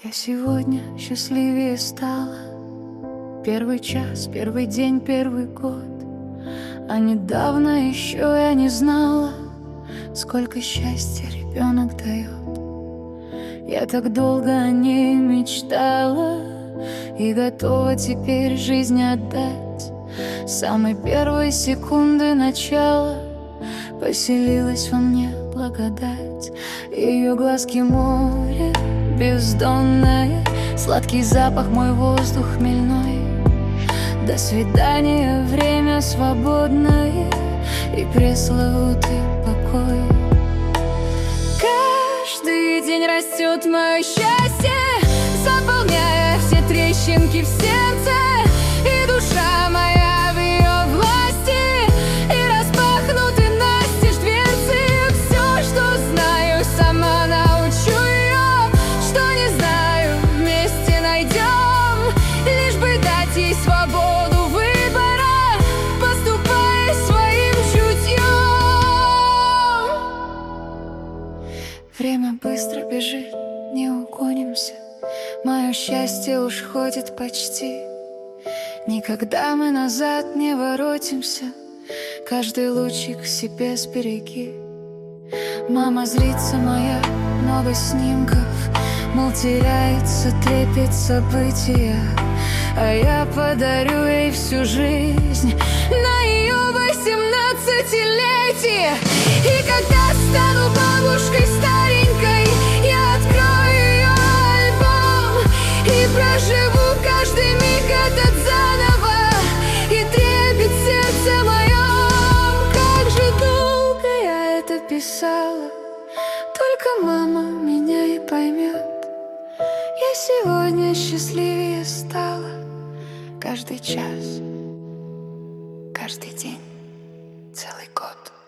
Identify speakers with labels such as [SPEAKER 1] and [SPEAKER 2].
[SPEAKER 1] Я сегодня счастливее стала. Первый час, первый день, первый год. А недавно еще я не знала, сколько счастья ребенок дает. Я так долго о ней мечтала и готова теперь жизнь отдать. С самой первой секунды начала поселилась во мне благодать. Ее глазки море бездонное, сладкий запах мой воздух хмельной. До свидания, время свободное и пресловутый покой. Каждый день растет мое счастье, заполняя все трещинки в сердце. И душа моя в ее власти, и распахнуты настежь дверцы. Все, что знаю, сама научу ее, что не знаю, вместе найдем. Лишь бы дать ей свободу выбора, поступая своим чутьем. Время быстро бежит, не угонимся. Мое счастье уж ходит почти. Никогда мы назад не воротимся. Каждый лучик себе сбереги. Мама злится моя, много снимков, мол, теряется трепет события. А я подарю ей всю жизнь на ее 18-летие. И когда стану бабушкой старенькой, я открою ее альбом и проживу каждый миг этот заново. И трепет сердце моем, как же долго я это писала. Только мама меня и поймет. Я сегодня счастливее стала. Каждый час, каждый день, целый год.